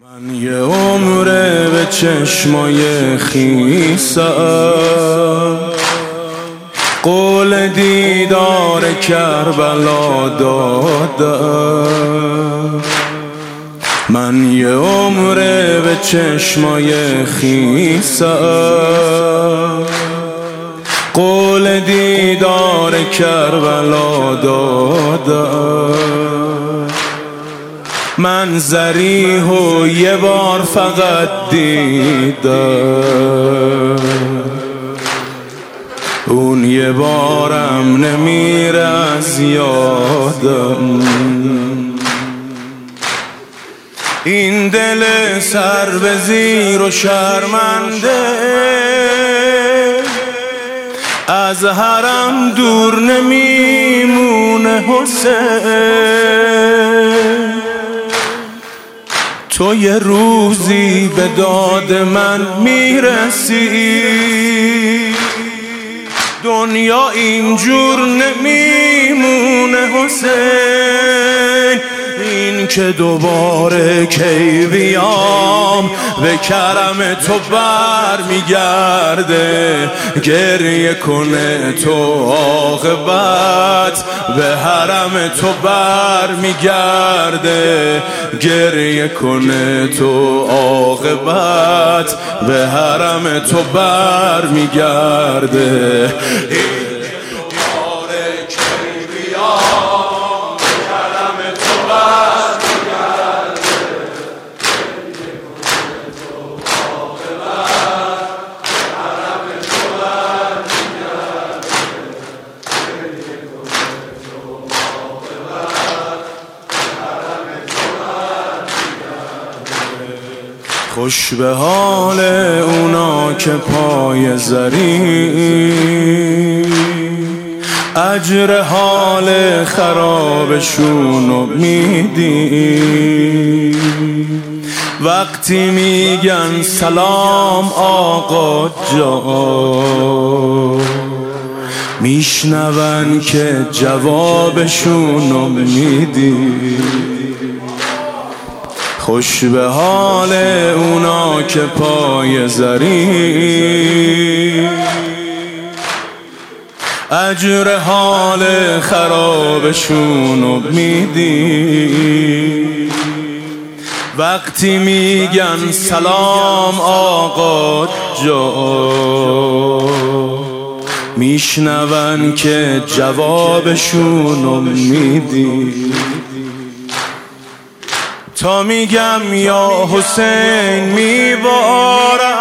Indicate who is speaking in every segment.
Speaker 1: من یه عمره به چشمای خیسم قول دیدار کربلا دادم. من یه عمره به چشمای خیسم قول دیدار کربلا دادم. من ذریحو یه بار فقط دیدم، اون یه بارم نمیره از یادم. این دل سر به زیر و شرمنده از حرم دور نمیمونه حسین. تو یه روزی به داد من میرسی، دنیا اینجور نمیمونه حسین. این که دوباره کی بیام به کرم تو بر میگرده، گریه کنه تو عاقبت به حرم تو بر میگرده، گریه کنه تو عاقبت به حرم تو بر میگرده. خوش به حال اونا که پای زری، اجر حال خرابشونو میدی. وقتی میگن سلام آقا جان، میشنون که جوابشونو میدی. خوش به حال اونا که پای زری، اجر حال خرابشونو میدی. وقتی میگن سلام آقا جان، میشنون که جوابشونو میدی. تا میگم یا حسین میبارم،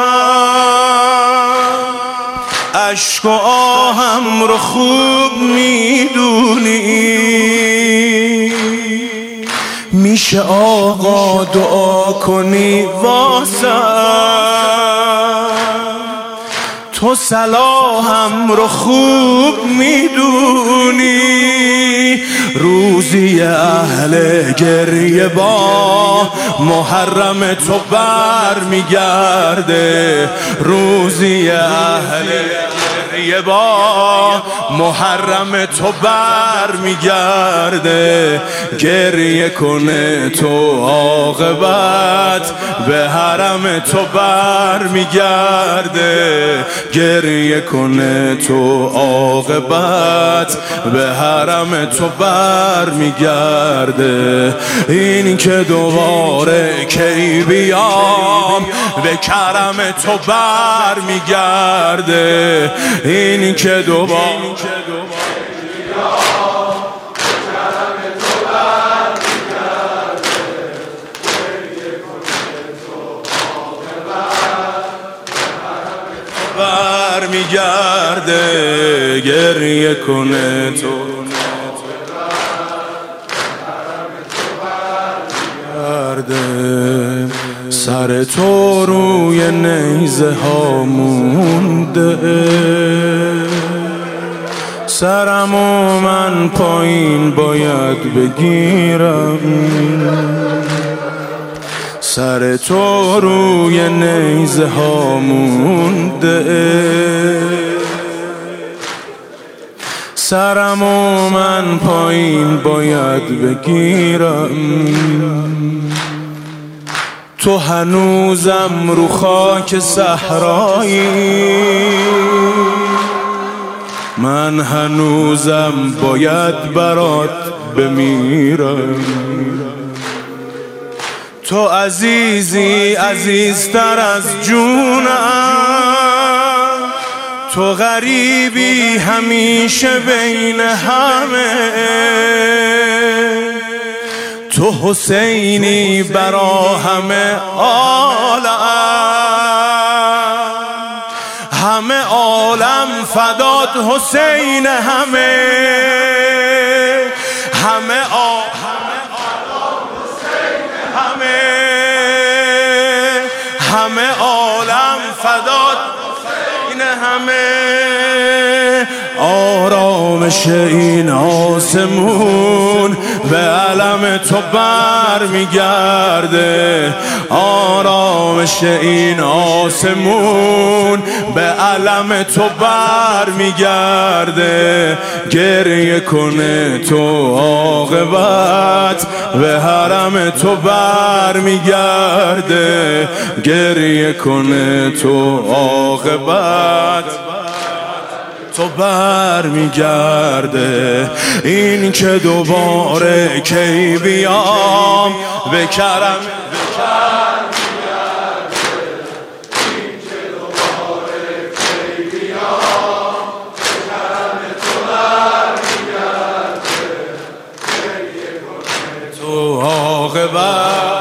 Speaker 1: عشق و آهم رو خوب میدونی. میشه آقا دعا کنی واسم، تو صلاحم رو خوب میدونی. روزی اهل گریه با محرم تو بر میگرده، روزی اهل گریه با محرم تو بر میگرده. گریه کنه تو عاقبت به حرم تو بر میگرده، گریه کنه تو عاقبت به حرم تو بر میگرده. این که دوباره کی بیام به کرم تو بر میگرده، این که دوباره میگرده، گریه کنه تو برمیگرده. سر تو روی نیزه ها مونده، سرمو من پایین باید بگیرم. سر تو روی نیزه ها مونده، سرمو من پایین باید بگیرم. تو هنوزم رو خاک صحرایی، من هنوزم باید برات بمیرم. تو عزیزی عزیزتر از جونم، تو غریبی همیشه بین همه، تو حسینی برا همه عالم، همه عالم فدات حسین، همه عالم فدات حسین، همه آرامش این آسمون به علم تو بر میگرده، آرامش این آسمون به علم تو بر میگرده. گریه کنه تو عاقبت به حرم تو بر میگرده، گریه کنه تو عاقبت تو بر میگرده. این که دوباره کی بیام به کرم تو عاقبت